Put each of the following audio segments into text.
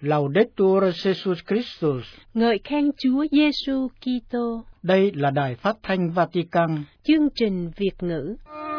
Laudetur Jesus Christus. Ngợi khen Chúa Giêsu Kitô. Đây là Đài Phát thanh Vatican. Chương trình Việt ngữ.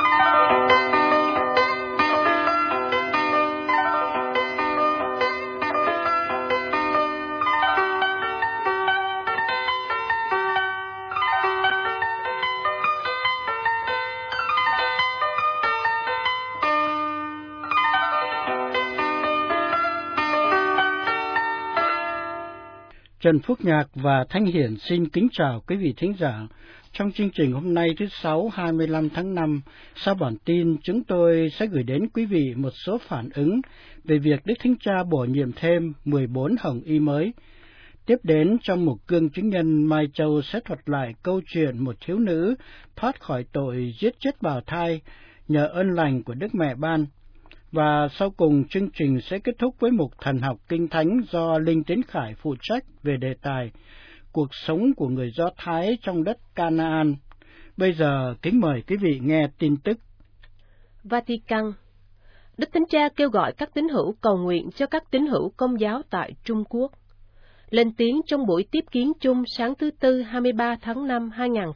Trần Phúc Nhạc và Thanh Hiển xin kính chào quý vị thính giả. Trong chương trình hôm nay thứ Sáu 25 tháng 5, sau bản tin chúng tôi sẽ gửi đến quý vị một số phản ứng về việc Đức Thánh Cha bổ nhiệm thêm 14 hồng y mới. Tiếp đến trong mục Cương Chứng Nhân, Mai Châu sẽ thuật lại câu chuyện một thiếu nữ thoát khỏi tội giết chết bào thai nhờ ơn lành của Đức Mẹ ban. Và sau cùng chương trình sẽ kết thúc với mục Thần học Kinh Thánh do Linh Tiến Khải phụ trách về đề tài cuộc sống của người Do Thái trong đất Canaan. Bây giờ kính mời quý vị nghe tin tức. Vatican. Đức Thánh Cha kêu gọi các tín hữu cầu nguyện cho các tín hữu Công giáo tại Trung Quốc. Lên tiếng trong buổi tiếp kiến chung sáng thứ Tư 23 tháng 5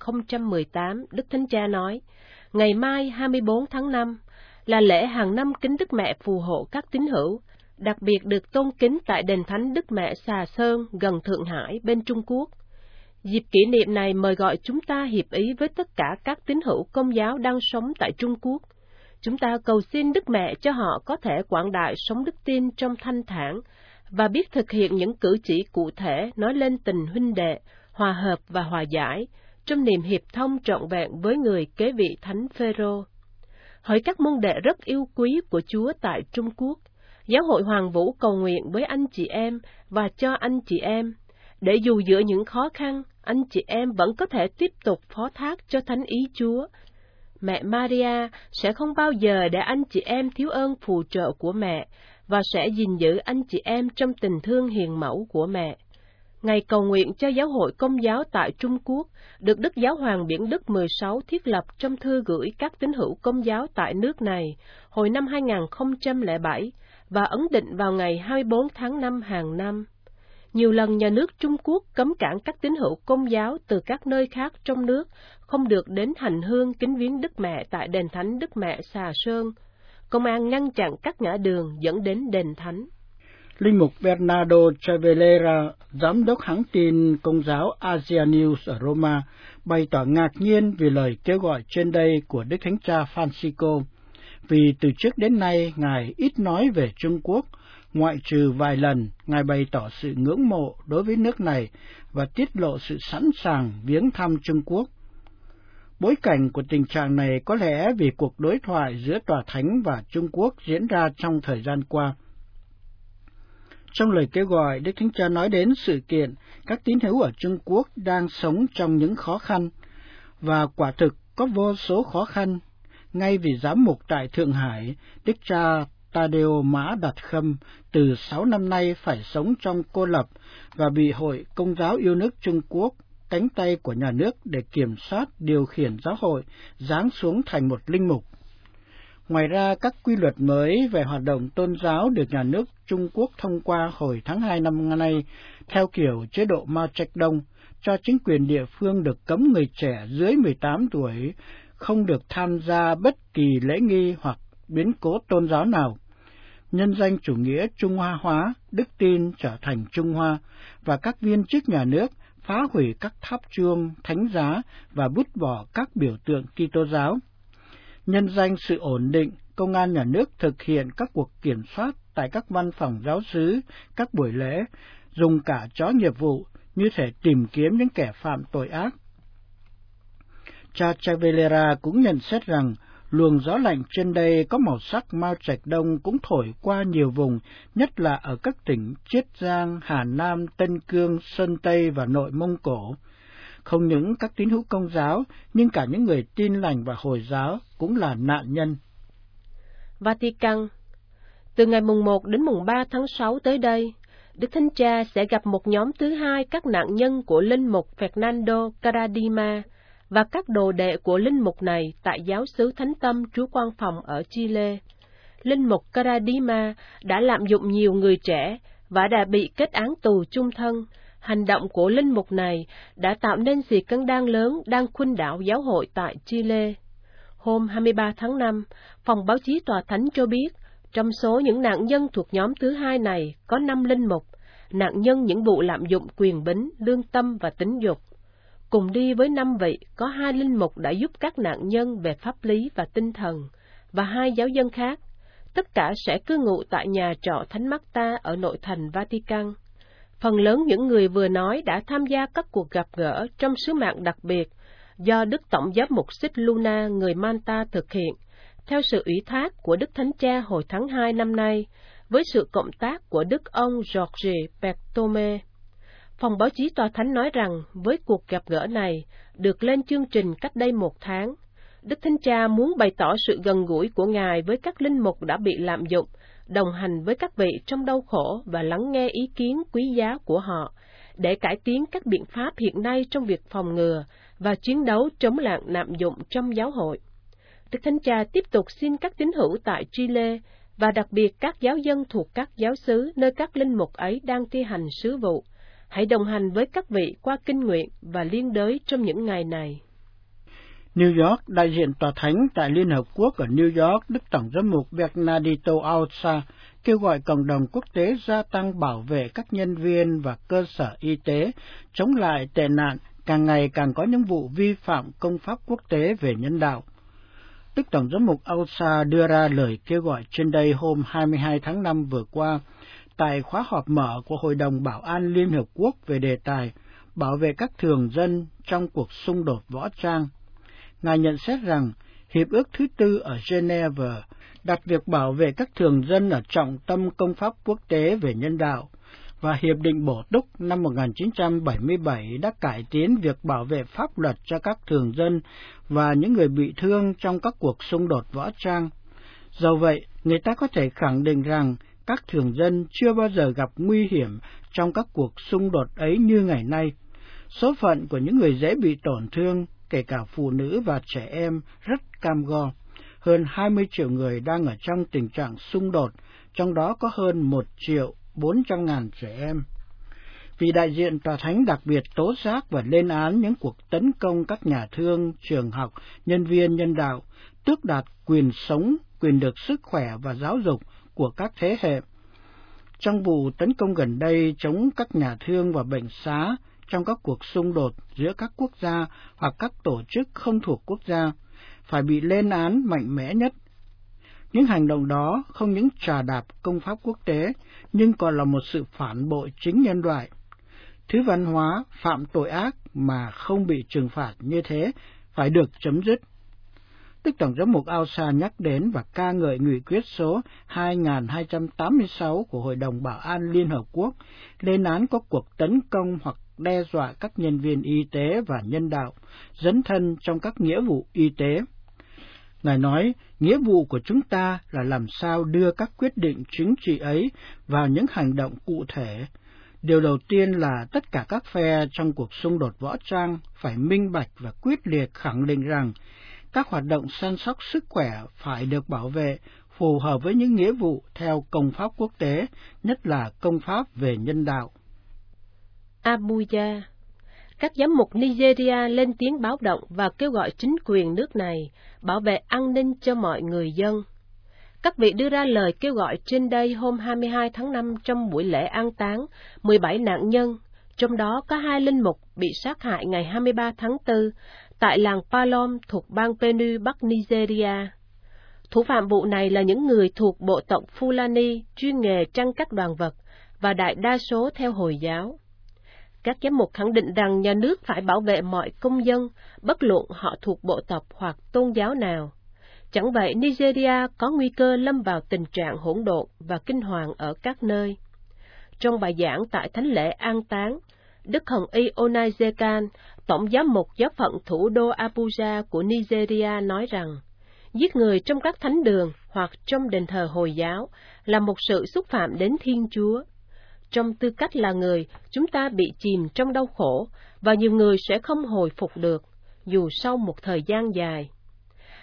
2018, Đức Thánh Cha nói, ngày mai 24 tháng 5 là lễ hàng năm kính Đức Mẹ phù hộ các tín hữu, đặc biệt được tôn kính tại đền thánh Đức Mẹ Xà Sơn gần Thượng Hải bên Trung Quốc. Dịp kỷ niệm này mời gọi chúng ta hiệp ý với tất cả các tín hữu Công giáo đang sống tại Trung Quốc. Chúng ta cầu xin Đức Mẹ cho họ có thể quảng đại sống đức tin trong thanh thản và biết thực hiện những cử chỉ cụ thể nói lên tình huynh đệ, hòa hợp và hòa giải trong niềm hiệp thông trọn vẹn với người kế vị Thánh Phêrô. Hỡi các môn đệ rất yêu quý của Chúa tại Trung Quốc, Giáo hội Hoàng Vũ cầu nguyện với anh chị em và cho anh chị em, để dù giữa những khó khăn, anh chị em vẫn có thể tiếp tục phó thác cho thánh ý Chúa. Mẹ Maria sẽ không bao giờ để anh chị em thiếu ơn phù trợ của mẹ và sẽ gìn giữ anh chị em trong tình thương hiền mẫu của mẹ. Ngày cầu nguyện cho Giáo hội Công giáo tại Trung Quốc được Đức Giáo hoàng Biển Đức 16 thiết lập trong thư gửi các tín hữu Công giáo tại nước này hồi năm 2007 và ấn định vào ngày 24 tháng 5 hàng năm. Nhiều lần nhà nước Trung Quốc cấm cản các tín hữu Công giáo từ các nơi khác trong nước không được đến hành hương kính viếng Đức Mẹ tại đền thánh Đức Mẹ Xà Sơn. Công an ngăn chặn các ngã đường dẫn đến đền thánh. Linh mục Bernardo Chavelera, giám đốc hãng tin Công giáo Asia News ở Roma, bày tỏ ngạc nhiên vì lời kêu gọi trên đây của Đức Thánh Cha Francisco, vì từ trước đến nay Ngài ít nói về Trung Quốc, ngoại trừ vài lần Ngài bày tỏ sự ngưỡng mộ đối với nước này và tiết lộ sự sẵn sàng viếng thăm Trung Quốc. Bối cảnh của tình trạng này có lẽ vì cuộc đối thoại giữa Tòa Thánh và Trung Quốc diễn ra trong thời gian qua. Trong lời kêu gọi, Đức Thánh Cha nói đến sự kiện các tín hữu ở Trung Quốc đang sống trong những khó khăn, và quả thực có vô số khó khăn. Ngay vì giám mục tại Thượng Hải, Đức cha Tadeo Mã Đạt Khâm từ 6 năm nay phải sống trong cô lập và bị Hội Công giáo yêu nước Trung Quốc, cánh tay của nhà nước để kiểm soát điều khiển giáo hội, giáng xuống thành một linh mục. Ngoài ra, các quy luật mới về hoạt động tôn giáo được nhà nước Trung Quốc thông qua hồi tháng 2 năm nay, theo kiểu chế độ Mao Trạch-đông, cho chính quyền địa phương được cấm người trẻ dưới 18 tuổi không được tham gia bất kỳ lễ nghi hoặc biến cố tôn giáo nào. Nhân danh chủ nghĩa Trung Hoa hóa, đức tin trở thành Trung Hoa, và các viên chức nhà nước phá hủy các tháp chuông, thánh giá và vứt bỏ các biểu tượng Kitô giáo. Nhân danh sự ổn định, công an nhà nước thực hiện các cuộc kiểm soát tại các văn phòng giáo xứ, các buổi lễ, dùng cả chó nghiệp vụ như thể tìm kiếm những kẻ phạm tội ác. Cha Chavelera cũng nhận xét rằng luồng gió lạnh trên đây có màu sắc Mao Trạch-đông cũng thổi qua nhiều vùng, nhất là ở các tỉnh Chiết Giang, Hà Nam, Tân Cương, Sơn Tây và Nội Mông Cổ. Không những các tín hữu Công giáo, nhưng cả những người Tin lành và Hồi giáo cũng là nạn nhân. Vatican. Từ ngày mùng 1 đến mùng 3 tháng 6 tới đây, Đức Thánh Cha sẽ gặp một nhóm thứ hai các nạn nhân của linh mục Fernando Caradima và các đồ đệ của linh mục này tại giáo xứ Thánh Tâm Chúa Quan Phòng ở Chile. Linh mục Caradima đã lạm dụng nhiều người trẻ và đã bị kết án tù chung thân. Hành động của linh mục này đã tạo nên sự căng đan lớn đang khuynh đảo giáo hội tại Chile. Hôm 23 tháng 5, phòng báo chí tòa thánh cho biết, trong số những nạn nhân thuộc nhóm thứ hai này có 5 linh mục, nạn nhân những vụ lạm dụng quyền bính, lương tâm và tính dục. Cùng đi với 5 vị, có 2 linh mục đã giúp các nạn nhân về pháp lý và tinh thần, và 2 giáo dân khác. Tất cả sẽ cư ngụ tại nhà trọ Thánh Marta ở nội thành Vatican. Phần lớn những người vừa nói đã tham gia các cuộc gặp gỡ trong sứ mạng đặc biệt do Đức Tổng giám mục Xích Luna người Manta thực hiện, theo sự ủy thác của Đức Thánh Cha hồi tháng 2 năm nay, với sự cộng tác của Đức ông George Bertome. Phòng báo chí tòa thánh nói rằng, với cuộc gặp gỡ này, được lên chương trình cách đây 1 tháng, Đức Thánh Cha muốn bày tỏ sự gần gũi của Ngài với các linh mục đã bị lạm dụng, đồng hành với các vị trong đau khổ và lắng nghe ý kiến quý giá của họ, để cải tiến các biện pháp hiện nay trong việc phòng ngừa và chiến đấu chống nạn lạm dụng trong giáo hội. Đức Thánh Cha tiếp tục xin các tín hữu tại Chile, và đặc biệt các giáo dân thuộc các giáo xứ nơi các linh mục ấy đang thi hành sứ vụ, hãy đồng hành với các vị qua kinh nguyện và liên đới trong những ngày này. New York, đại diện tòa thánh tại Liên Hợp Quốc ở New York, Đức Tổng giám mục Bernardito Alza kêu gọi cộng đồng quốc tế gia tăng bảo vệ các nhân viên và cơ sở y tế, chống lại tệ nạn, càng ngày càng có những vụ vi phạm công pháp quốc tế về nhân đạo. Đức Tổng giám mục Alza đưa ra lời kêu gọi trên đây hôm 22 tháng 5 vừa qua, tại khóa họp mở của Hội đồng Bảo an Liên Hợp Quốc về đề tài bảo vệ các thường dân trong cuộc xung đột võ trang. Ngài nhận xét rằng, Hiệp ước thứ 4 ở Geneva đặt việc bảo vệ các thường dân ở trọng tâm công pháp quốc tế về nhân đạo, và Hiệp định Bổ Túc năm 1977 đã cải tiến việc bảo vệ pháp luật cho các thường dân và những người bị thương trong các cuộc xung đột võ trang. Do vậy, người ta có thể khẳng định rằng các thường dân chưa bao giờ gặp nguy hiểm trong các cuộc xung đột ấy như ngày nay. Số phận của những người dễ bị tổn thương, kể cả phụ nữ và trẻ em, rất cam go. Hơn 20 triệu người đang ở trong tình trạng xung đột, trong đó có hơn 1.400.000 trẻ em. Vị đại diện tòa thánh đặc biệt tố giác và lên án những cuộc tấn công các nhà thương, trường học, nhân viên nhân đạo, tước đoạt quyền sống, quyền được sức khỏe và giáo dục của các thế hệ. Trong vụ tấn công gần đây chống các nhà thương và bệnh xá trong các cuộc xung đột giữa các quốc gia hoặc các tổ chức không thuộc quốc gia, phải bị lên án mạnh mẽ nhất. Những hành động đó không những trà đạp công pháp quốc tế, nhưng còn là một sự phản bội chính nhân loại. Thứ văn hóa phạm tội ác mà không bị trừng phạt như thế phải được chấm dứt. Đức Tổng giám mục Alza nhắc đến và ca ngợi nghị quyết số 2286 của Hội đồng Bảo an Liên Hợp Quốc, lên án các cuộc tấn công hoặc đe dọa các nhân viên y tế và nhân đạo, dấn thân trong các nghĩa vụ y tế. Ngài nói, nghĩa vụ của chúng ta là làm sao đưa các quyết định chính trị ấy vào những hành động cụ thể. Điều đầu tiên là tất cả các phe trong cuộc xung đột võ trang phải minh bạch và quyết liệt khẳng định rằng các hoạt động săn sóc sức khỏe phải được bảo vệ phù hợp với những nghĩa vụ theo công pháp quốc tế, nhất là công pháp về nhân đạo. Abuja. Các giám mục Nigeria lên tiếng báo động và kêu gọi chính quyền nước này bảo vệ an ninh cho mọi người dân. Các vị đưa ra lời kêu gọi trên đây hôm 22 tháng 5 trong buổi lễ an táng 17 nạn nhân, trong đó có 2 linh mục bị sát hại ngày 23 tháng 4 tại làng Palom thuộc bang Benue, Bắc Nigeria. Thủ phạm vụ này là những người thuộc bộ tộc Fulani chuyên nghề trăng cắt đoàn vật và đại đa số theo Hồi giáo. Các giám mục khẳng định rằng nhà nước phải bảo vệ mọi công dân, bất luận họ thuộc bộ tộc hoặc tôn giáo nào. Chẳng vậy, Nigeria có nguy cơ lâm vào tình trạng hỗn độn và kinh hoàng ở các nơi. Trong bài giảng tại thánh lễ an táng, Đức Hồng Y Onaizekan, tổng giám mục giáo phận thủ đô Abuja của Nigeria nói rằng, giết người trong các thánh đường hoặc trong đền thờ Hồi giáo là một sự xúc phạm đến Thiên Chúa. Trong tư cách là người, chúng ta bị chìm trong đau khổ, và nhiều người sẽ không hồi phục được, dù sau một thời gian dài.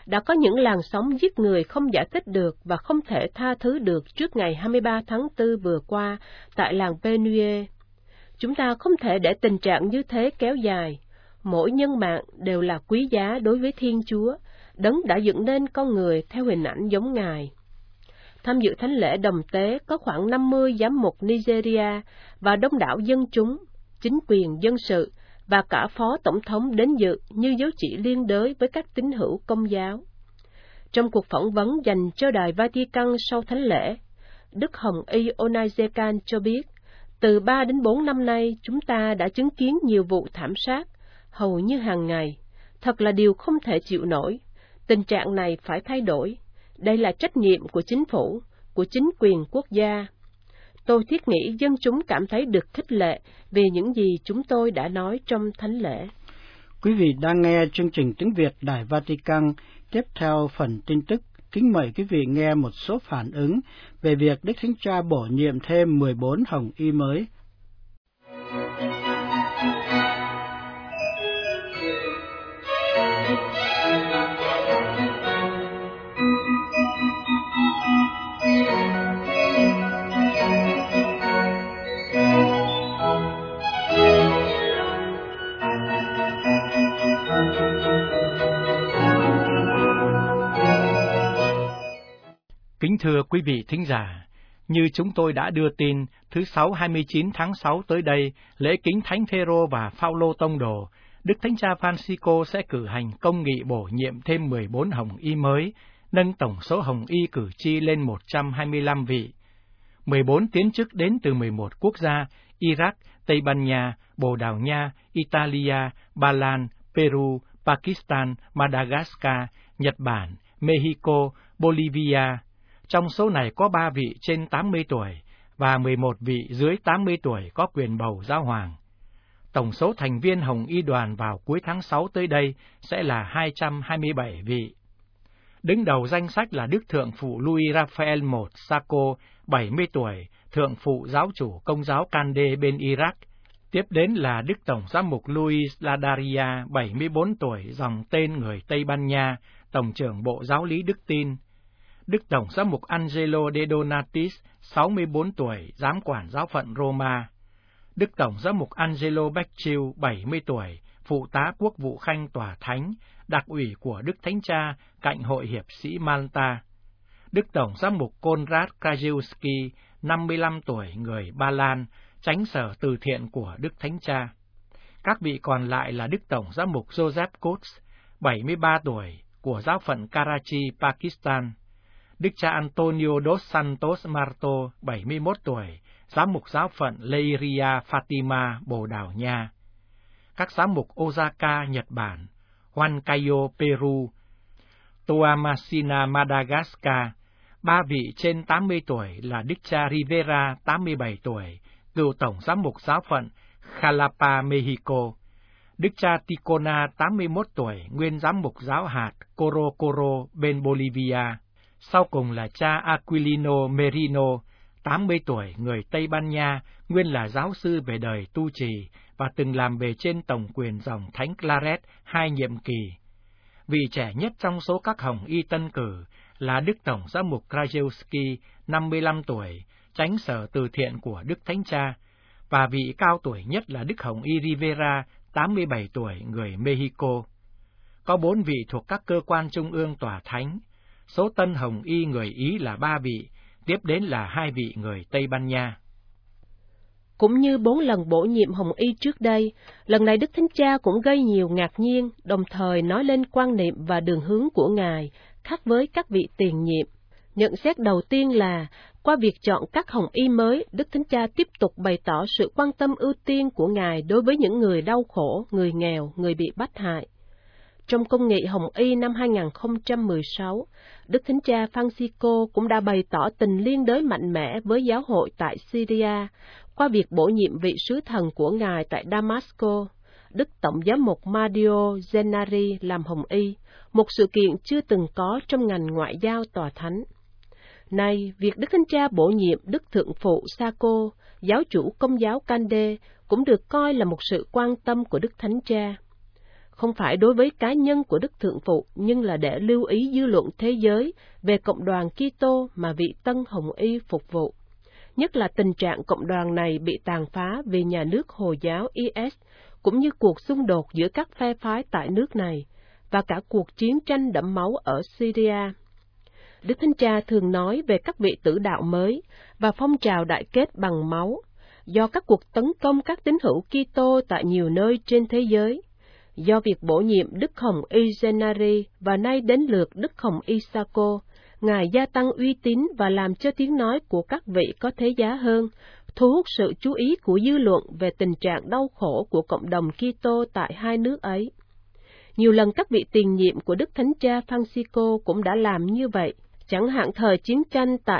đã có những làn sóng giết người không giải thích được và không thể tha thứ được trước ngày 23 tháng 4 vừa qua tại làng Benue. Chúng ta không thể để tình trạng như thế kéo dài. Mỗi nhân mạng đều là quý giá đối với Thiên Chúa, Đấng đã dựng nên con người theo hình ảnh giống Ngài. Tham dự thánh lễ đồng tế có khoảng 50 giám mục Nigeria và đông đảo dân chúng, chính quyền dân sự và cả phó tổng thống đến dự như dấu chỉ liên đới với các tín hữu Công giáo. Trong cuộc phỏng vấn dành cho Đài Vatican sau thánh lễ, Đức Hồng Y Onaizekan cho biết, từ 3 đến 4 năm nay chúng ta đã chứng kiến nhiều vụ thảm sát, hầu như hàng ngày. Thật là điều không thể chịu nổi. Tình trạng này phải thay đổi. Đây là trách nhiệm của chính phủ, của chính quyền quốc gia. Tôi thiết nghĩ dân chúng cảm thấy được khích lệ về những gì chúng tôi đã nói trong thánh lễ. Quý vị đang nghe chương trình tiếng Việt Đài Vatican. Tiếp theo phần tin tức, kính mời quý vị nghe một số phản ứng về việc Đức Thánh Cha bổ nhiệm thêm 14 hồng y mới. Kính thưa quý vị thính giả, như chúng tôi đã đưa tin, thứ Sáu 29 tháng 6 tới đây, lễ kính Thánh Phêrô và Phao-lô Tông đồ, Đức Thánh Cha Francisco sẽ cử hành công nghị bổ nhiệm thêm 14 hồng y mới, nâng tổng số hồng y cử tri lên 125 vị. 14 tiến chức đến từ 11 quốc gia: Iraq, Tây Ban Nha, Bồ Đào Nha, Italia, Ba Lan, Peru, Pakistan, Madagascar, Nhật Bản, Mexico, Bolivia. Trong số này có 3 vị trên 80 tuổi và 11 vị dưới 80 tuổi có quyền bầu giáo hoàng. Tổng số thành viên Hồng Y đoàn vào cuối tháng 6 tới đây sẽ là 227 vị. Đứng đầu danh sách là Đức Thượng phụ Louis Raphael I Sako, 70 tuổi, Thượng phụ giáo chủ Công giáo Kande bên Iraq. Tiếp đến là Đức Tổng giám mục Luis Ladaria, 74 tuổi, dòng tên người Tây Ban Nha, Tổng trưởng Bộ Giáo lý Đức Tin. Đức Tổng giám mục Angelo De Donatis, 64 tuổi, giám quản giáo phận Roma. Đức Tổng giám mục Angelo Becciu, 70 tuổi, phụ tá quốc vụ khanh tòa thánh, đặc ủy của Đức Thánh Cha, cạnh hội hiệp sĩ Malta. Đức Tổng giám mục Konrad Krajewski, 55 tuổi, người Ba Lan, chánh sở từ thiện của Đức Thánh Cha. Các vị còn lại là Đức Tổng giám mục Joseph Coates, 73 tuổi, của giáo phận Karachi, Pakistan. Đức cha Antonio dos Santos Marto, 71 tuổi, giám mục giáo phận Leiria Fatima, Bồ Đào Nha. Các giám mục Osaka, Nhật Bản, Huancayo, Peru, Toamasina, Madagascar. 3 vị trên 80 tuổi là Đức cha Rivera, 87 tuổi, cựu tổng giám mục giáo phận Jalapa, Mexico. Đức cha Ticona, 81 tuổi, nguyên giám mục giáo hạt Corocoro bên Bolivia. Sau cùng là cha Aquilino Merino, 80 tuổi, người Tây Ban Nha, nguyên là giáo sư về đời tu trì và từng làm bề trên tổng quyền dòng Thánh Claret 2 nhiệm kỳ. Vị trẻ nhất trong số các hồng y tân cử là Đức Tổng giám mục Krajewski, 55 tuổi, chánh sở từ thiện của Đức Thánh Cha, và vị cao tuổi nhất là Đức Hồng y Rivera, 87 tuổi, người Mexico. Có 4 vị thuộc các cơ quan trung ương tòa thánh. Số tân hồng y người Ý là 3 vị, tiếp đến là 2 vị người Tây Ban Nha. Cũng như 4 lần bổ nhiệm hồng y trước đây, lần này Đức Thánh Cha cũng gây nhiều ngạc nhiên, đồng thời nói lên quan niệm và đường hướng của Ngài, khác với các vị tiền nhiệm. Nhận xét đầu tiên là, qua việc chọn các hồng y mới, Đức Thánh Cha tiếp tục bày tỏ sự quan tâm ưu tiên của Ngài đối với những người đau khổ, người nghèo, người bị bách hại. Trong công nghị Hồng Y năm 2016, Đức Thánh Cha Francisco cũng đã bày tỏ tình liên đới mạnh mẽ với giáo hội tại Syria qua việc bổ nhiệm vị sứ thần của Ngài tại Damasco, Đức Tổng giám mục Mario Zenari làm Hồng Y, một sự kiện chưa từng có trong ngành ngoại giao tòa thánh. Nay, việc Đức Thánh Cha bổ nhiệm Đức Thượng phụ Sako, giáo chủ Công giáo Kande, cũng được coi là một sự quan tâm của Đức Thánh Cha. không phải đối với cá nhân của Đức Thượng Phụ, nhưng là để lưu ý dư luận thế giới về cộng đoàn Kitô mà vị Tân Hồng Y phục vụ. Nhất là tình trạng cộng đoàn này bị tàn phá vì nhà nước Hồi giáo IS, cũng như cuộc xung đột giữa các phe phái tại nước này, và cả cuộc chiến tranh đẫm máu ở Syria. Đức Thánh Cha thường nói về các vị tử đạo mới và phong trào đại kết bằng máu, do các cuộc tấn công các tín hữu Kitô tại nhiều nơi trên thế giới, do việc bổ nhiệm Đức Hồng Y Gennady và nay đến lượt Đức Hồng Y Sako, Ngài gia tăng uy tín và làm cho tiếng nói của các vị có thế giá hơn, thu hút sự chú ý của dư luận về tình trạng đau khổ của cộng đồng Kitô tại hai nước ấy. Nhiều lần các vị tiền nhiệm của Đức Thánh Cha Francisco cũng đã làm như vậy, chẳng hạn thời chiến tranh tại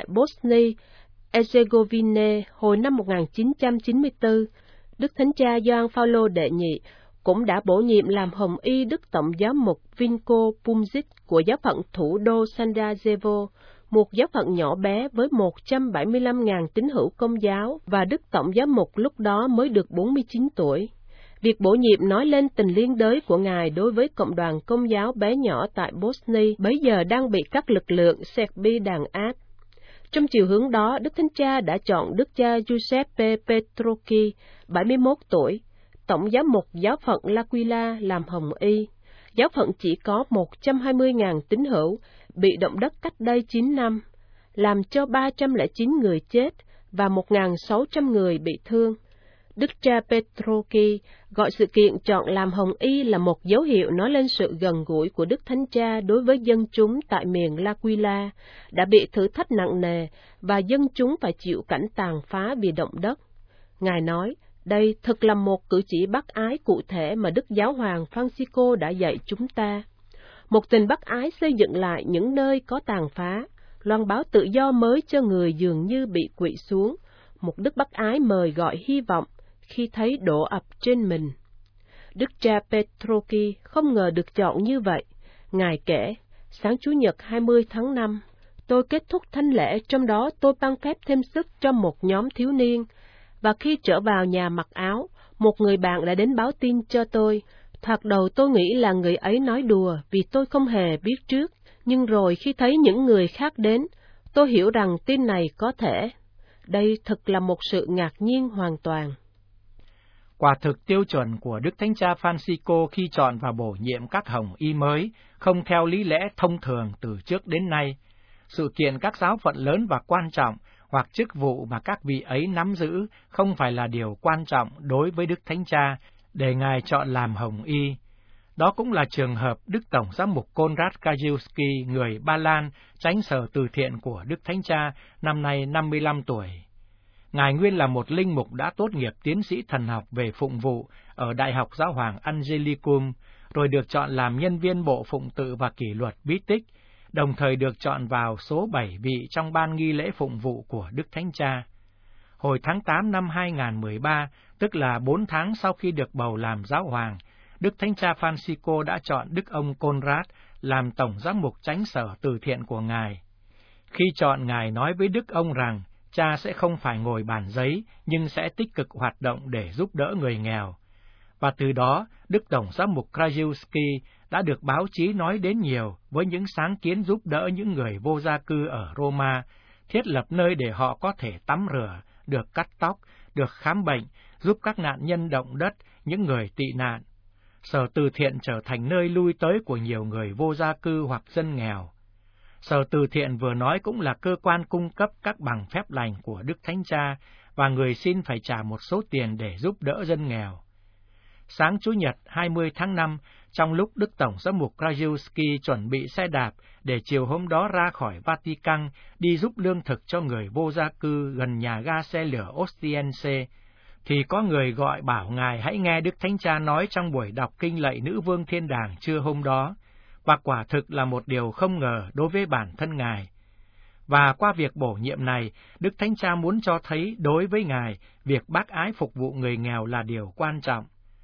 Bosnia-Herzegovina hồi năm 1994, Đức Thánh Cha Gioan Phaolô đệ nhị cũng đã bổ nhiệm làm Hồng Y Đức Tổng giám mục Vinko Pumzic của giáo phận thủ đô Sarajevo, một giáo phận nhỏ bé với 175.000 tín hữu Công giáo, và Đức Tổng giám mục lúc đó mới được 49 tuổi. Việc bổ nhiệm nói lên tình liên đới của Ngài đối với cộng đoàn Công giáo bé nhỏ tại Bosnia bấy giờ đang bị các lực lượng Serbi đàn áp. Trong chiều hướng đó, Đức Thánh Cha đã chọn Đức cha Giuseppe Petrocchi, 71 tuổi, Tổng giám mục giáo phận L'Aquila làm Hồng Y. Giáo phận chỉ có 120.000 tín hữu, bị động đất cách đây 9 năm, làm cho 309 người chết và 1.600 người bị thương. Đức cha Petrocchi gọi sự kiện chọn làm Hồng Y là một dấu hiệu nói lên sự gần gũi của Đức Thánh Cha đối với dân chúng tại miền L'Aquila, đã bị thử thách nặng nề và dân chúng phải chịu cảnh tàn phá vì động đất. Ngài nói, đây thực là một cử chỉ bác ái cụ thể mà Đức Giáo hoàng Francisco đã dạy chúng ta. Một tình bác ái xây dựng lại những nơi có tàn phá, loan báo tự do mới cho người dường như bị quỵ xuống, một đức bác ái mời gọi hy vọng khi thấy đổ ập trên mình. Đức cha Petrocchi không ngờ được chọn như vậy. Ngài kể, sáng Chủ nhật 20 tháng 5, tôi kết thúc thánh lễ, trong đó tôi ban phép thêm sức cho một nhóm thiếu niên, và khi trở vào nhà mặc áo, một người bạn đã đến báo tin cho tôi. Thoạt đầu tôi nghĩ là người ấy nói đùa vì tôi không hề biết trước, nhưng rồi khi thấy những người khác đến, tôi hiểu rằng tin này có thể. Đây thật là một sự ngạc nhiên hoàn toàn. Quả thực tiêu chuẩn của Đức Thánh Cha Francisco khi chọn và bổ nhiệm các Hồng Y mới không theo lý lẽ thông thường từ trước đến nay. Sự kiện các giáo phận lớn và quan trọng hoặc chức vụ mà các vị ấy nắm giữ không phải là điều quan trọng đối với Đức Thánh Cha để Ngài chọn làm Hồng Y. Đó cũng là trường hợp Đức Tổng giám mục Konrad Krajewski, người Ba Lan, chánh sở từ thiện của Đức Thánh Cha, năm nay 55 tuổi. Ngài nguyên là một linh mục đã tốt nghiệp tiến sĩ thần học về phụng vụ ở Đại học Giáo hoàng Angelicum, rồi được chọn làm nhân viên bộ phụng tự và kỷ luật bí tích, đồng thời được chọn vào số 7 vị trong ban nghi lễ phụng vụ của Đức Thánh Cha. Hồi tháng 8 năm 2013, tức là 4 tháng sau khi được bầu làm giáo hoàng, Đức Thánh Cha Francisco đã chọn Đức ông Konrad làm tổng giám mục chánh sở từ thiện của Ngài. Khi chọn, Ngài nói với Đức ông rằng cha sẽ không phải ngồi bàn giấy, nhưng sẽ tích cực hoạt động để giúp đỡ người nghèo. Và từ đó, Đức Tổng giám mục Krajewski đã được báo chí nói đến nhiều với những sáng kiến giúp đỡ những người vô gia cư ở Roma, thiết lập nơi để họ có thể tắm rửa, được cắt tóc, được khám bệnh, giúp các nạn nhân động đất, những người tị nạn. Sở từ thiện trở thành nơi lui tới của nhiều người vô gia cư hoặc dân nghèo. Sở từ thiện vừa nói cũng là cơ quan cung cấp các bằng phép lành của Đức Thánh Cha, và người xin phải trả một số tiền để giúp đỡ dân nghèo. Sáng Chủ nhật 20 tháng 5, trong lúc Đức Tổng giám mục Krajewski chuẩn bị xe đạp để chiều hôm đó ra khỏi Vatican đi giúp lương thực cho người vô gia cư gần nhà ga xe lửa Ostiense, thì có người gọi bảo Ngài hãy nghe Đức Thánh Cha nói trong buổi đọc kinh lạy Nữ Vương Thiên Đàng trưa hôm đó, và quả thực là một điều không ngờ đối với bản thân Ngài. Và qua việc bổ nhiệm này, Đức Thánh Cha muốn cho thấy đối với Ngài, việc bác ái phục vụ người nghèo là điều quan trọng.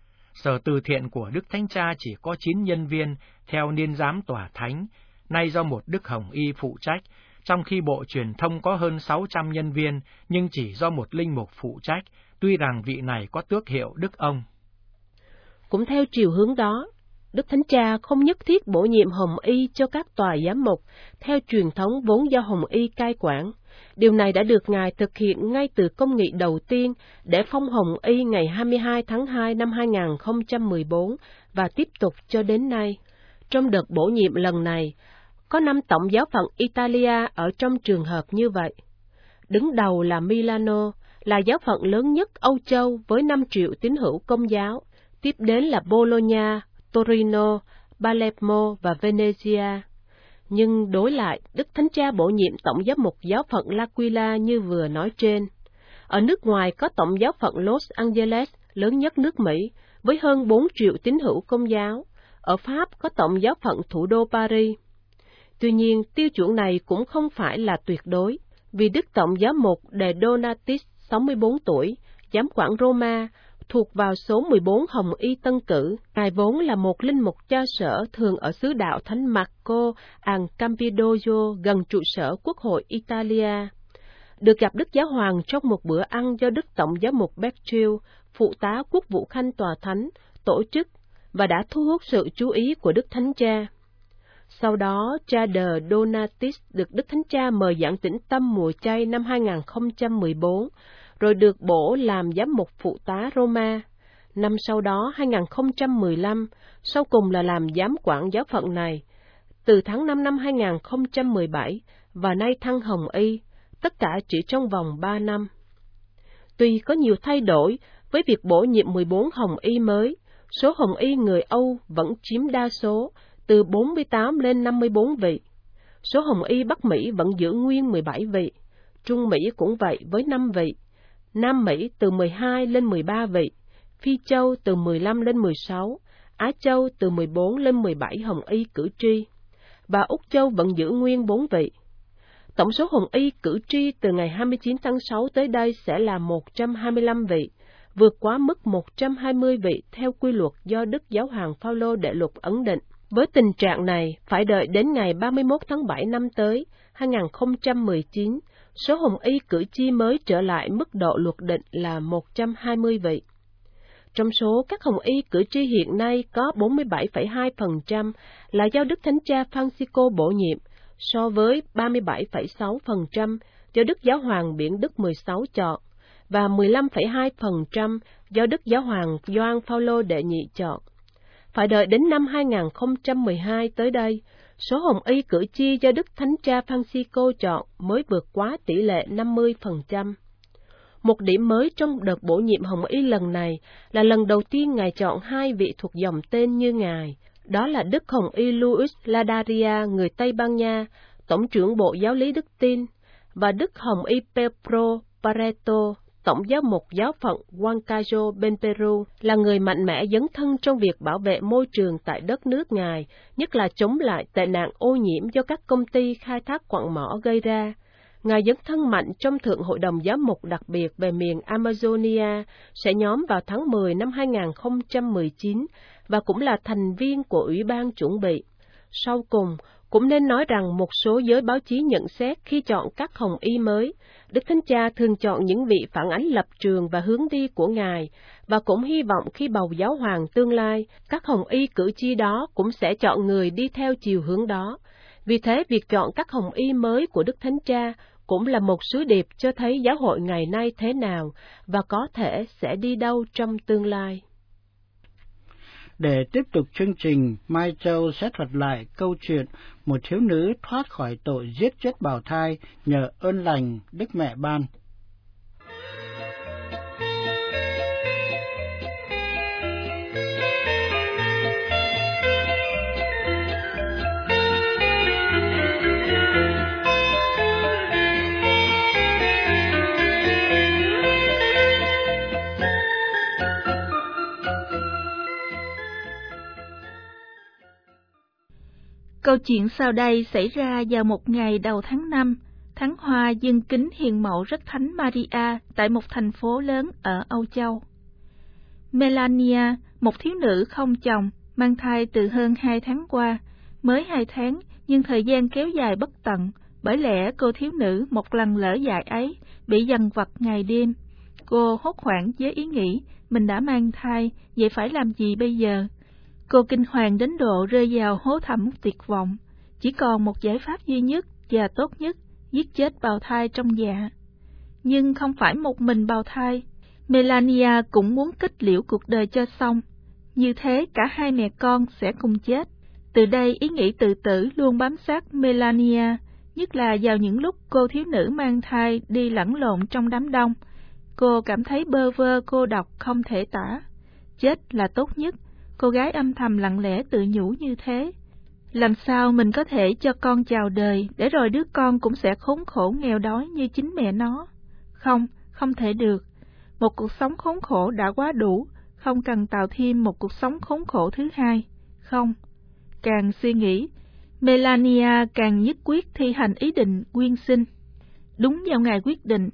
Sở từ thiện của Đức Thánh Cha chỉ có 9 nhân viên theo niên giám tòa thánh, nay do một Đức Hồng Y phụ trách, trong khi Bộ Truyền thông có hơn 600 nhân viên, nhưng chỉ do một linh mục phụ trách, tuy rằng vị này có tước hiệu Đức ông. Cũng theo chiều hướng đó, Đức Thánh Cha không nhất thiết bổ nhiệm hồng y cho các tòa giám mục theo truyền thống vốn do hồng y cai quản. Điều này đã được Ngài thực hiện ngay từ công nghị đầu tiên để phong hồng y ngày 22 tháng 2 năm 2014 và tiếp tục cho đến nay. Trong đợt bổ nhiệm lần này, có 5 tổng giáo phận Italia ở trong trường hợp như vậy. Đứng đầu là Milano, là giáo phận lớn nhất Âu Châu với 5 triệu tín hữu Công giáo. Tiếp đến là Bologna, Torino, Palermo và Venezia. Nhưng đối lại, Đức Thánh Cha bổ nhiệm tổng giám mục giáo phận L'Aquila như vừa nói trên. Ở nước ngoài có tổng giáo phận Los Angeles, lớn nhất nước Mỹ, với hơn 4 triệu tín hữu Công giáo. Ở Pháp có tổng giáo phận thủ đô Paris. Tuy nhiên, tiêu chuẩn này cũng không phải là tuyệt đối, vì Đức Tổng giám mục De Donatis, 64 tuổi, giám quản Roma, thuộc vào số 14 hồng y tân cử. Ngài vốn là một linh mục cha sở thường ở xứ đạo Thánh Marco an Campidoglio gần trụ sở Quốc hội Italia. Được gặp Đức Giáo Hoàng trong một bữa ăn do Đức Tổng giám mục Bertil, phụ tá quốc vụ khanh tòa thánh, tổ chức và đã thu hút sự chú ý của Đức Thánh Cha. Sau đó, cha De Donatis được Đức Thánh Cha mời giảng tĩnh tâm mùa chay năm 2014, rồi được bổ làm giám mục phụ tá Roma. Năm sau đó, 2015, sau cùng là làm giám quản giáo phận này, từ tháng 5 năm 2017, và nay thăng hồng y, tất cả chỉ trong vòng 3 năm. Tuy có nhiều thay đổi, với việc bổ nhiệm 14 hồng y mới, số hồng y người Âu vẫn chiếm đa số, từ 48 lên 54 vị. Số hồng y Bắc Mỹ vẫn giữ nguyên 17 vị, Trung Mỹ cũng vậy với 5 vị, Nam Mỹ từ 12 lên 13 vị, Phi Châu từ 15 lên 16, Á Châu từ 14 lên 17 hồng y cử tri, và Úc Châu vẫn giữ nguyên 4 vị. Tổng số hồng y cử tri từ ngày 29 tháng 6 tới đây sẽ là 125 vị, vượt quá mức 120 vị theo quy luật do Đức Giáo hoàng Phaolô Đệ Lục ấn định. Với tình trạng này, phải đợi đến ngày 31 tháng 7 năm tới, 2019, số hồng y cử tri mới trở lại mức độ luật định là 120 vị. Trong số các hồng y cử tri hiện nay có 47,2% là do Đức Thánh Cha Francisco bổ nhiệm, so với 37,6% do Đức Giáo hoàng Biển Đức 16 chọn, và 15,2% do Đức Giáo hoàng Gioan Phaolô Đệ Nhị chọn. Phải đợi đến năm 2012 tới đây, số hồng y cử tri do Đức Thánh Cha Francisco chọn mới vượt quá tỷ lệ 50%. Một điểm mới trong đợt bổ nhiệm hồng y lần này là lần đầu tiên Ngài chọn 2 vị thuộc dòng tên như Ngài, đó là Đức hồng y Luis Ladaria, người Tây Ban Nha, Tổng trưởng Bộ Giáo lý Đức Tin, và Đức hồng y Pedro Barreto, Tổng giáo mục giáo phận Huancayo bên Peru, là người mạnh mẽ dấn thân trong việc bảo vệ môi trường tại đất nước Ngài, nhất là chống lại tệ nạn ô nhiễm do các công ty khai thác quặng mỏ gây ra. Ngài dấn thân mạnh trong Thượng Hội đồng Giám mục đặc biệt về miền Amazonia, sẽ nhóm vào tháng 10 năm 2019, và cũng là thành viên của Ủy ban chuẩn bị. Sau cùng, cũng nên nói rằng một số giới báo chí nhận xét khi chọn các hồng y mới, Đức Thánh Cha thường chọn những vị phản ánh lập trường và hướng đi của Ngài, và cũng hy vọng khi bầu giáo hoàng tương lai, các hồng y cử tri đó cũng sẽ chọn người đi theo chiều hướng đó. Vì thế, việc chọn các hồng y mới của Đức Thánh Cha cũng là một sứ điệp cho thấy giáo hội ngày nay thế nào, và có thể sẽ đi đâu trong tương lai. Để tiếp tục chương trình, Mai Châu sẽ thuật lại câu chuyện một thiếu nữ thoát khỏi tội giết chết bào thai nhờ ơn lành Đức Mẹ ban. Câu chuyện sau đây xảy ra vào một ngày đầu tháng 5, tháng Hoa dâng kính hiền mẫu Rất Thánh Maria tại một thành phố lớn ở Âu Châu. Melania, một thiếu nữ không chồng, mang thai từ hơn 2 tháng qua, mới 2 tháng nhưng thời gian kéo dài bất tận, bởi lẽ cô thiếu nữ một lần lỡ dại ấy bị dằn vặt ngày đêm. Cô hốt hoảng với ý nghĩ mình đã mang thai, vậy phải làm gì bây giờ? Cô kinh hoàng đến độ rơi vào hố thẳm tuyệt vọng. Chỉ còn một giải pháp duy nhất và tốt nhất, giết chết bào thai trong dạ. Nhưng không phải một mình bào thai, Melania cũng muốn kết liễu cuộc đời cho xong. Như thế cả hai mẹ con sẽ cùng chết. Từ đây ý nghĩ tự tử luôn bám sát Melania, nhất là vào những lúc cô thiếu nữ mang thai đi lẫn lộn trong đám đông. Cô cảm thấy bơ vơ cô độc không thể tả. Chết là tốt nhất, cô gái âm thầm lặng lẽ tự nhủ như thế. Làm sao mình có thể cho con chào đời, để rồi đứa con cũng sẽ khốn khổ nghèo đói như chính mẹ nó? Không, không thể được. Một cuộc sống khốn khổ đã quá đủ, không cần tạo thêm một cuộc sống khốn khổ thứ hai. Không. Càng suy nghĩ, Melania càng nhất quyết thi hành ý định quyên sinh. Đúng vào ngày quyết định,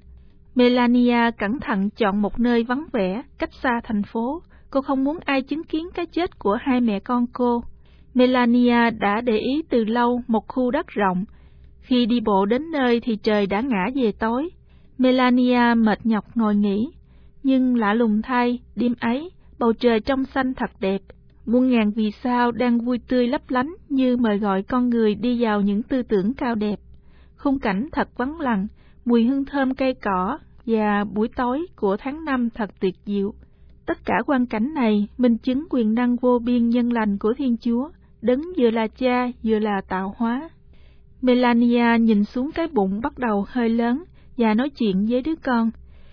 Melania cẩn thận chọn một nơi vắng vẻ, cách xa thành phố. Cô không muốn ai chứng kiến cái chết của hai mẹ con cô. Melania đã để ý từ lâu một khu đất rộng. Khi đi bộ đến nơi thì trời đã ngã về tối. Melania mệt nhọc ngồi nghỉ. Nhưng lạ lùng thay, đêm ấy, bầu trời trong xanh thật đẹp. Muôn ngàn vì sao đang vui tươi lấp lánh như mời gọi con người đi vào những tư tưởng cao đẹp. Khung cảnh thật vắng lặng, mùi hương thơm cây cỏ và buổi tối của tháng 5 thật tuyệt diệu. Tất cả quang cảnh này minh chứng quyền năng vô biên nhân lành của Thiên Chúa, đấng vừa là cha vừa là tạo hóa. Melania nhìn xuống cái bụng bắt đầu hơi lớn và nói chuyện với đứa con.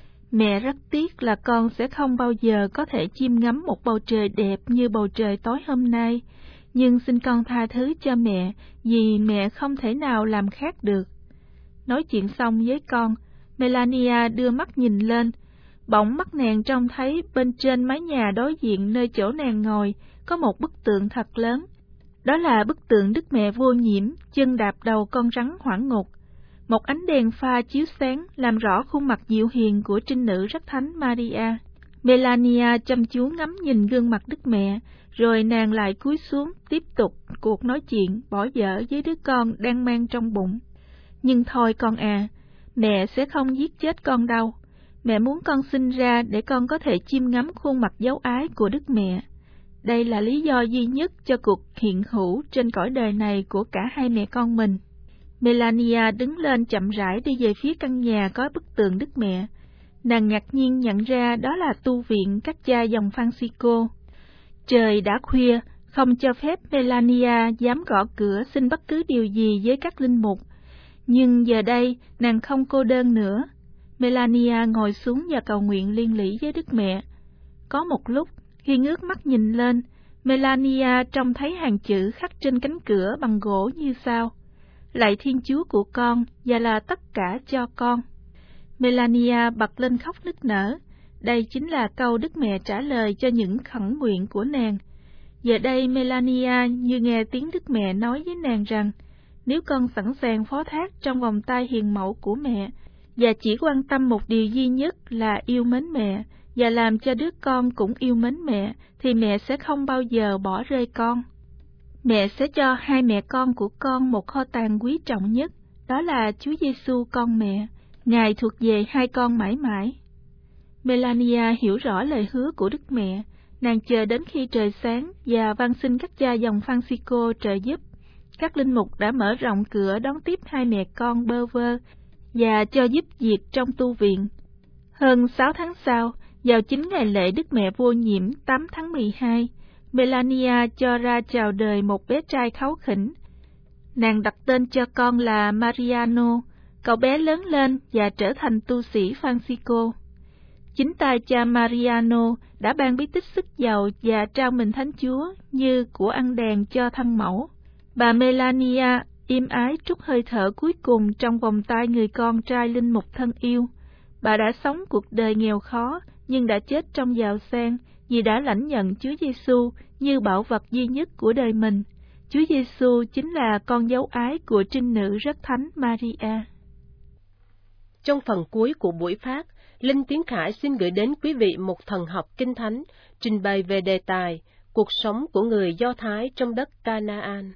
Mẹ rất tiếc là con sẽ không bao giờ có thể chiêm ngắm một bầu trời đẹp như bầu trời tối hôm nay, nhưng xin con tha thứ cho mẹ vì mẹ không thể nào làm khác được. Nói chuyện xong với con, Melania đưa mắt nhìn lên. Bỗng mắt nàng trông thấy bên trên mái nhà đối diện nơi chỗ nàng ngồi có một bức tượng thật lớn. Đó là bức tượng Đức Mẹ vô nhiễm, chân đạp đầu con rắn hoảng ngục. Một ánh đèn pha chiếu sáng làm rõ khuôn mặt dịu hiền của trinh nữ rất thánh Maria. Melania chăm chú ngắm nhìn gương mặt Đức Mẹ, rồi nàng lại cúi xuống tiếp tục cuộc nói chuyện bỏ dở với đứa con đang mang trong bụng. Nhưng thôi con à, mẹ sẽ không giết chết con đâu. Mẹ muốn con sinh ra để con có thể chiêm ngắm khuôn mặt dấu ái của Đức Mẹ. Đây là lý do duy nhất cho cuộc hiện hữu trên cõi đời này của cả hai mẹ con mình. Melania đứng lên chậm rãi đi về phía căn nhà có bức tượng Đức Mẹ. Nàng ngạc nhiên nhận ra đó là tu viện các cha dòng Francisco. Trời đã khuya, không cho phép Melania dám gõ cửa xin bất cứ điều gì với các linh mục. Nhưng giờ đây, nàng không cô đơn nữa. Melania ngồi xuống và cầu nguyện liên lỉ với Đức Mẹ. Có một lúc, khi ngước mắt nhìn lên, Melania trông thấy hàng chữ khắc trên cánh cửa bằng gỗ như sau: Lạy Thiên Chúa của con và là tất cả cho con. Melania bật lên khóc nức nở. Đây chính là câu Đức Mẹ trả lời cho những khẩn nguyện của nàng. Giờ đây Melania như nghe tiếng Đức Mẹ nói với nàng rằng, nếu con sẵn sàng phó thác trong vòng tay hiền mẫu của mẹ, và chỉ quan tâm một điều duy nhất là yêu mến mẹ, và làm cho đứa con cũng yêu mến mẹ, thì mẹ sẽ không bao giờ bỏ rơi con. Mẹ sẽ cho hai mẹ con của con một kho tàng quý trọng nhất, đó là Chúa Giêsu con mẹ. Ngài thuộc về hai con mãi mãi. Melania hiểu rõ lời hứa của Đức Mẹ. Nàng chờ đến khi trời sáng và van xin các cha dòng Francisco trợ giúp. Các linh mục đã mở rộng cửa đón tiếp hai mẹ con bơ vơ và cho giúp việc trong tu viện. Hơn 6 tháng sau, vào chính ngày lễ Đức Mẹ vô nhiễm 8 tháng 12, Melania cho ra chào đời một bé trai kháu khỉnh. Nàng đặt tên cho con là Mariano. Cậu bé lớn lên và trở thành tu sĩ Francisco. Chính tay cha Mariano đã ban bí tích sức giàu và trao mình Thánh Chúa như của ăn đèn cho thân mẫu. Bà Melania im ái trút hơi thở cuối cùng trong vòng tay người con trai linh mục thân yêu. Bà đã sống cuộc đời nghèo khó nhưng đã chết trong giàu sang vì đã lãnh nhận Chúa Giêsu như bảo vật duy nhất của đời mình. Chúa Giêsu chính là con dấu ái của trinh nữ rất thánh Maria. Trong phần cuối của buổi phát, Linh Tiến Khải xin gửi đến quý vị một thần học kinh thánh trình bày về đề tài cuộc sống của người Do Thái trong đất Canaan.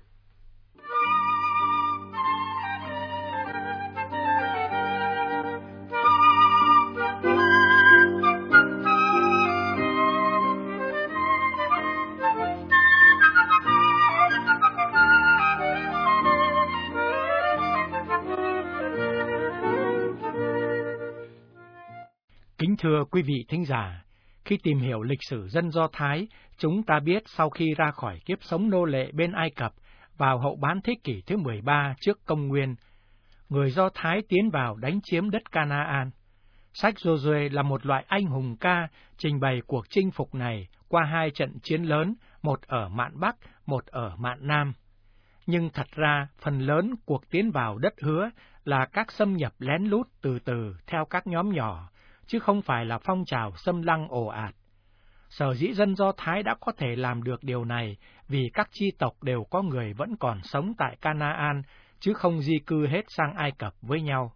thưa quý vị thính giả, khi tìm hiểu lịch sử dân Do Thái, chúng ta biết sau khi ra khỏi kiếp sống nô lệ bên Ai Cập vào hậu bán thế kỷ thứ 13 trước công nguyên, người Do Thái tiến vào đánh chiếm đất Canaan. Sách Giô-suê là một loại anh hùng ca trình bày cuộc chinh phục này qua 2 trận chiến lớn, một ở mạn Bắc, một ở mạn Nam. Nhưng thật ra, phần lớn cuộc tiến vào đất hứa là các xâm nhập lén lút từ từ theo các nhóm nhỏ, chứ không phải là phong trào xâm lăng ồ ạt. Sở dĩ dân Do Thái đã có thể làm được điều này vì các chi tộc đều có người vẫn còn sống tại Canaan, chứ không di cư hết sang Ai Cập với nhau.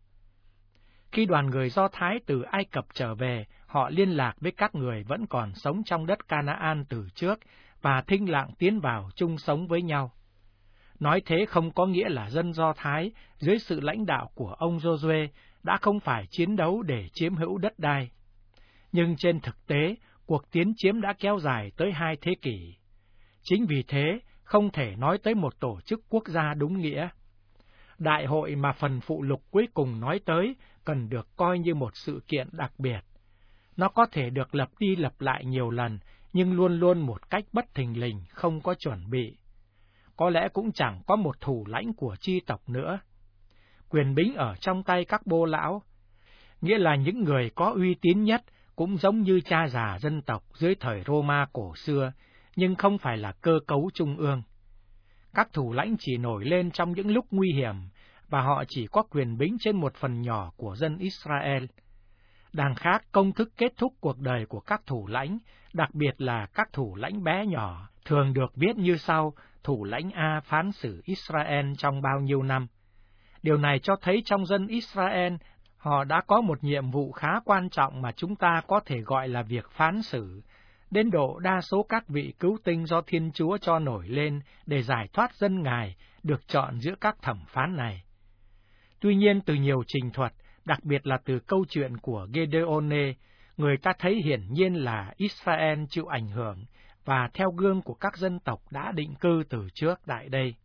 Khi đoàn người Do Thái từ Ai Cập trở về, họ liên lạc với các người vẫn còn sống trong đất Canaan từ trước và thinh lặng tiến vào chung sống với nhau. Nói thế không có nghĩa là dân Do Thái dưới sự lãnh đạo của ông Giô-suê đã không phải chiến đấu để chiếm hữu đất đai. Nhưng trên thực tế, cuộc tiến chiếm đã kéo dài tới 2 thế kỷ. Chính vì thế, không thể nói tới một tổ chức quốc gia đúng nghĩa. Đại hội mà phần phụ lục cuối cùng nói tới cần được coi như một sự kiện đặc biệt. Nó có thể được lặp đi lặp lại nhiều lần, nhưng luôn luôn một cách bất thình lình, không có chuẩn bị. Có lẽ cũng chẳng có một thủ lãnh của chi tộc nữa. Quyền bính ở trong tay các bô lão, nghĩa là những người có uy tín nhất, cũng giống như cha già dân tộc dưới thời Roma cổ xưa, nhưng không phải là cơ cấu trung ương. Các thủ lãnh chỉ nổi lên trong những lúc nguy hiểm, và họ chỉ có quyền bính trên một phần nhỏ của dân Israel. Đằng khác, công thức kết thúc cuộc đời của các thủ lãnh, đặc biệt là các thủ lãnh bé nhỏ, thường được viết như sau: thủ lãnh A phán xử Israel trong bao nhiêu năm. Điều này cho thấy trong dân Israel, họ đã có một nhiệm vụ khá quan trọng mà chúng ta có thể gọi là việc phán xử, đến độ đa số các vị cứu tinh do Thiên Chúa cho nổi lên để giải thoát dân Ngài được chọn giữa các thẩm phán này. Tuy nhiên, từ nhiều trình thuật, đặc biệt là từ câu chuyện của Gedeone, người ta thấy hiển nhiên là Israel chịu ảnh hưởng và theo gương của các dân tộc đã định cư từ trước tại đây.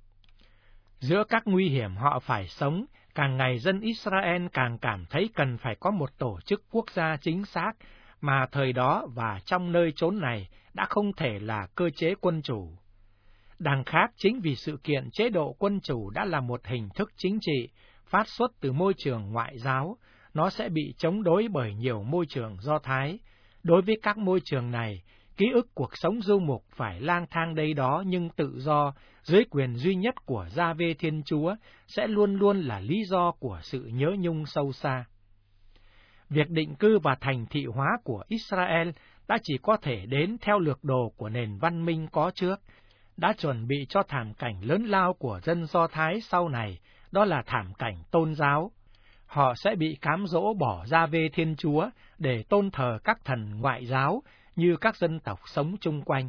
Giữa các nguy hiểm họ phải sống, càng ngày dân Israel càng cảm thấy cần phải có một tổ chức quốc gia chính xác, mà thời đó và trong nơi chốn này đã không thể là cơ chế quân chủ. Đằng khác, chính vì sự kiện chế độ quân chủ đã là một hình thức chính trị, phát xuất từ môi trường ngoại giáo, nó sẽ bị chống đối bởi nhiều môi trường Do Thái. Đối với các môi trường này, ký ức cuộc sống du mục phải lang thang đây đó nhưng tự do, dưới quyền duy nhất của Gia-vê Thiên Chúa, sẽ luôn luôn là lý do của sự nhớ nhung sâu xa. Việc định cư và thành thị hóa của Israel đã chỉ có thể đến theo lược đồ của nền văn minh có trước, đã chuẩn bị cho thảm cảnh lớn lao của dân Do Thái sau này, đó là thảm cảnh tôn giáo. Họ sẽ bị cám dỗ bỏ Gia-vê Thiên Chúa để tôn thờ các thần ngoại giáo như các dân tộc sống chung quanh.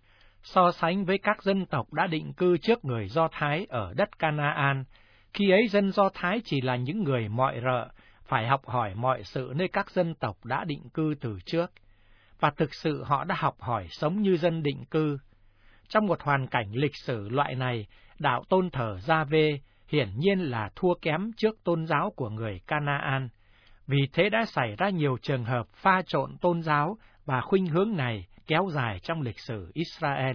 So sánh với các dân tộc đã định cư trước người Do Thái ở đất Canaan, khi ấy dân Do Thái chỉ là những người mọi rợ, phải học hỏi mọi sự nơi các dân tộc đã định cư từ trước, và thực sự họ đã học hỏi sống như dân định cư. Trong một hoàn cảnh lịch sử loại này, đạo tôn thờ Gia-vê hiển nhiên là thua kém trước tôn giáo của người Canaan. Vì thế đã xảy ra nhiều trường hợp pha trộn tôn giáo và khuynh hướng này kéo dài trong lịch sử Israel.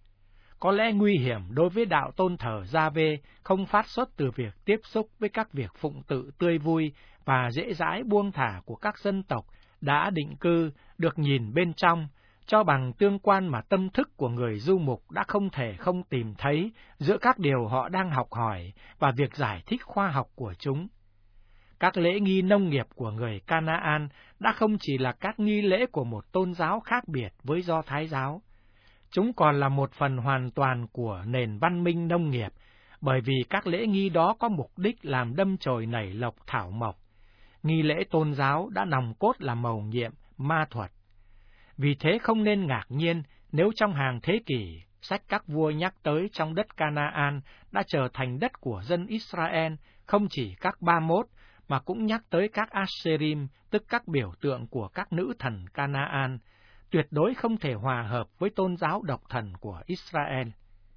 Có lẽ nguy hiểm đối với đạo tôn thờ Gia-vê không phát xuất từ việc tiếp xúc với các việc phụng tự tươi vui và dễ dãi buông thả của các dân tộc đã định cư được nhìn bên trong, cho bằng tương quan mà tâm thức của người du mục đã không thể không tìm thấy giữa các điều họ đang học hỏi và việc giải thích khoa học của chúng. Các lễ nghi nông nghiệp của người Canaan đã không chỉ là các nghi lễ của một tôn giáo khác biệt với Do Thái giáo. Chúng còn là một phần hoàn toàn của nền văn minh nông nghiệp, bởi vì các lễ nghi đó có mục đích làm đâm chồi nảy lộc thảo mộc. Nghi lễ tôn giáo đã nòng cốt là mầu nhiệm, ma thuật. Vì thế không nên ngạc nhiên nếu trong hàng thế kỷ, sách các vua nhắc tới trong đất Canaan đã trở thành đất của dân Israel, không chỉ các Ba-mốt, mà cũng nhắc tới các Asherim, tức các biểu tượng của các nữ thần Canaan, tuyệt đối không thể hòa hợp với tôn giáo độc thần của Israel.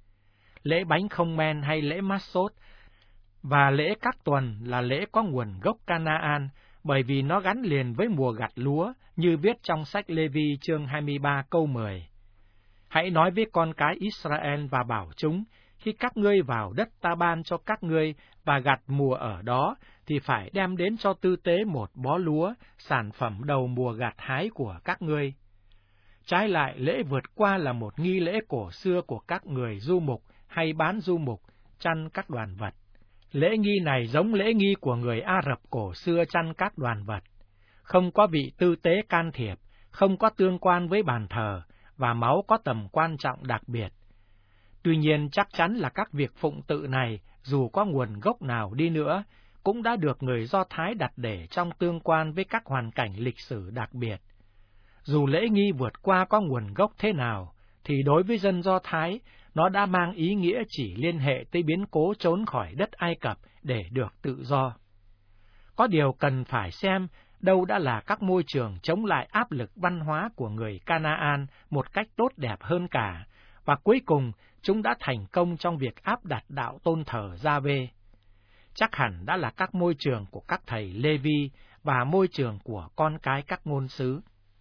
Lễ bánh không men hay lễ Massot và lễ các tuần là lễ có nguồn gốc Canaan, bởi vì nó gắn liền với mùa gặt lúa, như viết trong sách Lê-vi chương 23 câu 10. Hãy nói với con cái Israel và bảo chúng, khi các ngươi vào đất ta ban cho các ngươi và gặt mùa ở đó, thì phải đem đến cho tư tế một bó lúa, sản phẩm đầu mùa gặt hái của các ngươi. Trái lại, lễ vượt qua là một nghi lễ cổ xưa của các người du mục hay bán du mục, chăn các đoàn vật. Lễ nghi này giống lễ nghi của người Ả Rập cổ xưa chăn các đoàn vật. Không có vị tư tế can thiệp, không có tương quan với bàn thờ, và máu có tầm quan trọng đặc biệt. Tuy nhiên chắc chắn là các việc phụng tự này, dù có nguồn gốc nào đi nữa, cũng đã được người Do Thái đặt để trong tương quan với các hoàn cảnh lịch sử đặc biệt. Dù lễ nghi vượt qua có nguồn gốc thế nào, thì đối với dân Do Thái, nó đã mang ý nghĩa chỉ liên hệ tới biến cố trốn khỏi đất Ai Cập để được tự do. Có điều cần phải xem đâu đã là các môi trường chống lại áp lực văn hóa của người Canaan một cách tốt đẹp hơn cả, và cuối cùng chúng đã thành công trong việc áp đặt đạo tôn thờ Gia-vê. Chắc hẳn đã là các môi trường của các thầy Lê-vi và môi trường của con cái các ngôn sứ.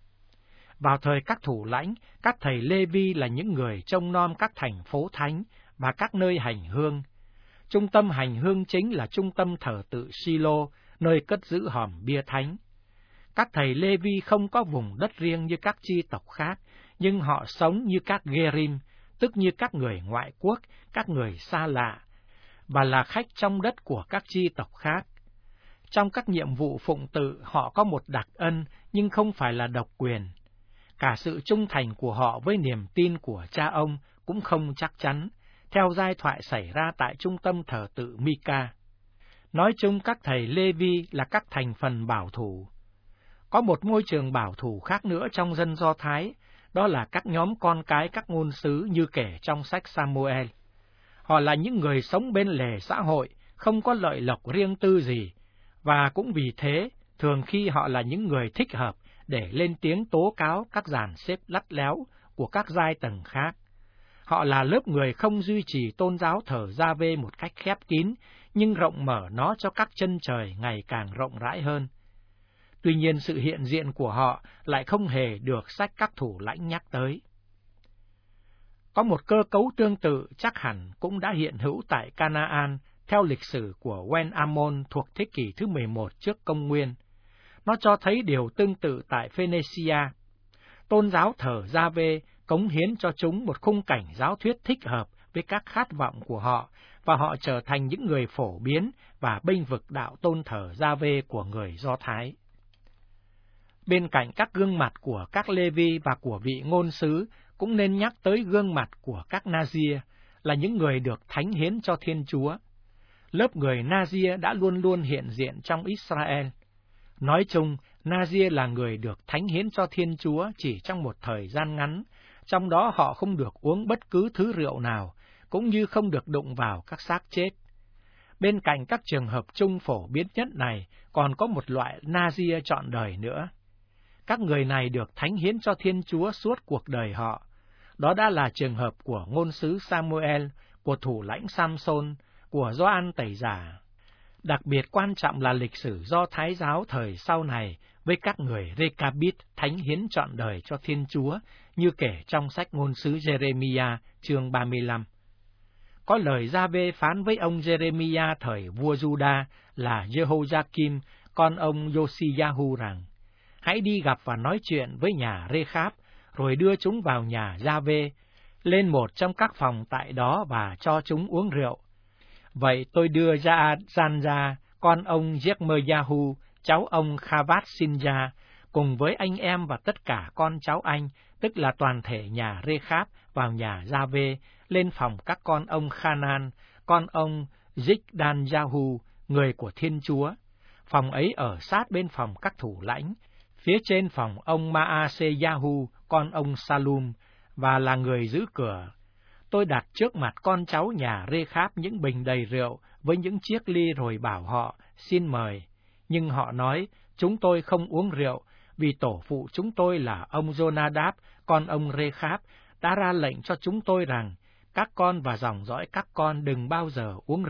Vào thời các thủ lãnh, các thầy Lê-vi là những người trông nom các thành phố thánh và các nơi hành hương. Trung tâm hành hương chính là trung tâm thờ tự Silo, nơi cất giữ hòm bia thánh. Các thầy Lê-vi không có vùng đất riêng như các chi tộc khác, nhưng họ sống như các Gerim, tức như các người ngoại quốc, các người xa lạ, và là khách trong đất của các chi tộc khác. Trong các nhiệm vụ phụng tự, họ có một đặc ân, nhưng không phải là độc quyền. Cả sự trung thành của họ với niềm tin của cha ông cũng không chắc chắn, theo giai thoại xảy ra tại trung tâm thờ tự Mica. Nói chung các thầy Lê-vi là các thành phần bảo thủ. Có một môi trường bảo thủ khác nữa trong dân Do Thái, đó là các nhóm con cái các ngôn sứ như kể trong sách Samuel. Họ là những người sống bên lề xã hội, không có lợi lộc riêng tư gì, và cũng vì thế, thường khi họ là những người thích hợp để lên tiếng tố cáo các dàn xếp lắt léo của các giai tầng khác. Họ là lớp người không duy trì tôn giáo thờ Gia-vê một cách khép kín, nhưng rộng mở nó cho các chân trời ngày càng rộng rãi hơn. Tuy nhiên sự hiện diện của họ lại không hề được sách các thủ lãnh nhắc tới. Có một cơ cấu tương tự chắc hẳn cũng đã hiện hữu tại Canaan theo lịch sử của Wen-Amon thuộc thế kỷ thứ 11 trước công nguyên. Nó cho thấy điều tương tự tại Phoenicia. Tôn giáo thờ Gia-vê cống hiến cho chúng một khung cảnh giáo thuyết thích hợp với các khát vọng của họ, và họ trở thành những người phổ biến và bênh vực đạo tôn thờ Gia-vê của người Do Thái. Bên cạnh các gương mặt của các Lê-vi và của vị ngôn sứ, cũng nên nhắc tới gương mặt của các Na-ria, là những người được thánh hiến cho Thiên Chúa. Lớp người Na-ria đã luôn luôn hiện diện trong Israel. Nói chung, Na-ria là người được thánh hiến cho Thiên Chúa chỉ trong một thời gian ngắn, trong đó họ không được uống bất cứ thứ rượu nào, cũng như không được đụng vào các xác chết. Bên cạnh các trường hợp chung phổ biến nhất này, còn có một loại Na-ria trọn đời nữa. Các người này được thánh hiến cho Thiên Chúa suốt cuộc đời họ. Đó đã là trường hợp của ngôn sứ Samuel, của thủ lãnh Samson, của Gioan Tẩy Giả. Đặc biệt quan trọng là lịch sử Do Thái giáo thời sau này với các người Rechabit thánh hiến trọn đời cho Thiên Chúa, như kể trong sách ngôn sứ Jeremiah chương 35. Có lời Gia-vê phán với ông Jeremiah thời vua Juda là Jehoiakim, con ông Josiahu rằng: hãy đi gặp và nói chuyện với nhà Rechab, rồi đưa chúng vào nhà Gia-vê, lên một trong các phòng tại đó và cho chúng uống rượu. Vậy tôi đưa Gia-Zanja, con ông Jechmơ-yahu, cháu ông Khavat-Sinja, cùng với anh em và tất cả con cháu anh, tức là toàn thể nhà Rechab, vào nhà Gia-vê, lên phòng các con ông Khanan, con ông Zikdan-yahu, người của Thiên Chúa. Phòng ấy ở sát bên phòng các thủ lãnh, phía trên phòng ông Maase-yahu, con ông Salum, và là người giữ cửa. Tôi đặt trước mặt con cháu nhà Rechab những bình đầy rượu với những chiếc ly, rồi bảo họ xin mời. Nhưng họ nói, chúng tôi không uống rượu, vì tổ phụ chúng tôi là ông Jonadab, con ông Rechab, đã ra lệnh cho chúng tôi rằng, các con và dòng dõi các con đừng bao giờ uống rượu,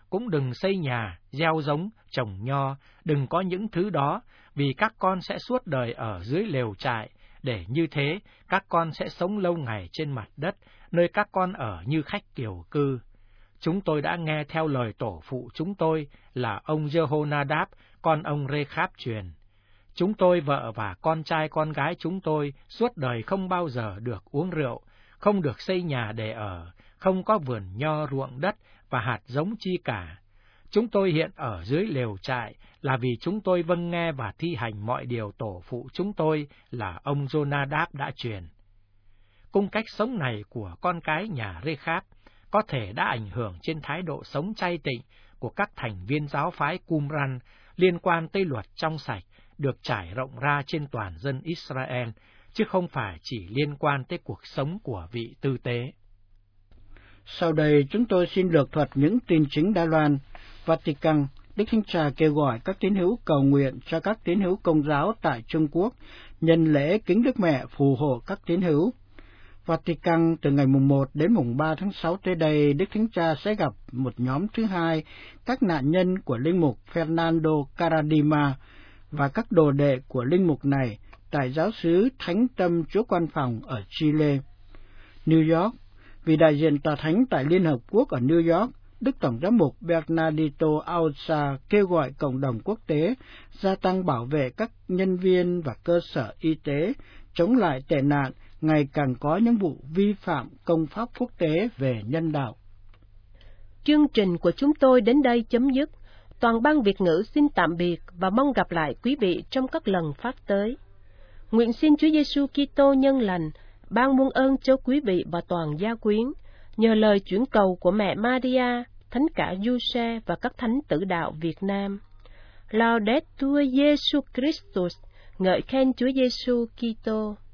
cũng đừng xây nhà, gieo giống, trồng nho, đừng có những thứ đó, vì các con sẽ suốt đời ở dưới lều trại, để như thế các con sẽ sống lâu ngày trên mặt đất, nơi các con ở như khách kiều cư. Chúng tôi đã nghe theo lời tổ phụ chúng tôi là ông Jehonadab, con ông Rê-kháp truyền. Chúng tôi, vợ và con trai con gái chúng tôi suốt đời không bao giờ được uống rượu, không được xây nhà để ở, không có vườn nho ruộng đất và hạt giống chi cả. Chúng tôi hiện ở dưới lều trại là vì chúng tôi vâng nghe và thi hành mọi điều tổ phụ chúng tôi là ông Jonadab đã truyền. Cung cách sống này của con cái nhà Rê-kháp có thể đã ảnh hưởng trên thái độ sống chay tịnh của các thành viên giáo phái Qumran liên quan tới luật trong sạch được trải rộng ra trên toàn dân Israel, chứ không phải chỉ liên quan tới cuộc sống của vị tư tế. Sau đây chúng tôi xin lược thuật những tin chính Đài Loan. Vatican, Đức Thánh Cha kêu gọi các tín hữu cầu nguyện cho các tín hữu Công giáo tại Trung Quốc nhân lễ kính Đức Mẹ phù hộ các tín hữu. Vatican, từ ngày mùng 1 đến mùng 3 tháng 6 tới đây, Đức Thánh Cha sẽ gặp một nhóm thứ hai, các nạn nhân của linh mục Fernando Caradima và các đồ đệ của linh mục này tại giáo xứ Thánh Tâm Chúa Quan Phòng ở Chile. New York, vì đại diện tòa thánh tại Liên Hợp Quốc ở New York, Đức Tổng giám mục Bernardito Auza kêu gọi cộng đồng quốc tế gia tăng bảo vệ các nhân viên và cơ sở y tế, chống lại tệ nạn, ngày càng có những vụ vi phạm công pháp quốc tế về nhân đạo. Chương trình của chúng tôi đến đây chấm dứt. Toàn ban Việt ngữ xin tạm biệt và mong gặp lại quý vị trong các lần phát tới. Nguyện xin Chúa Giêsu Kitô nhân lành ban muôn ơn cho quý vị và toàn gia quyến, nhờ lời chuyển cầu của mẹ Maria, Thánh cả Giuse và các thánh tử đạo Việt Nam. Laudetur Jesus Christus, ngợi khen Chúa Giêsu Kitô.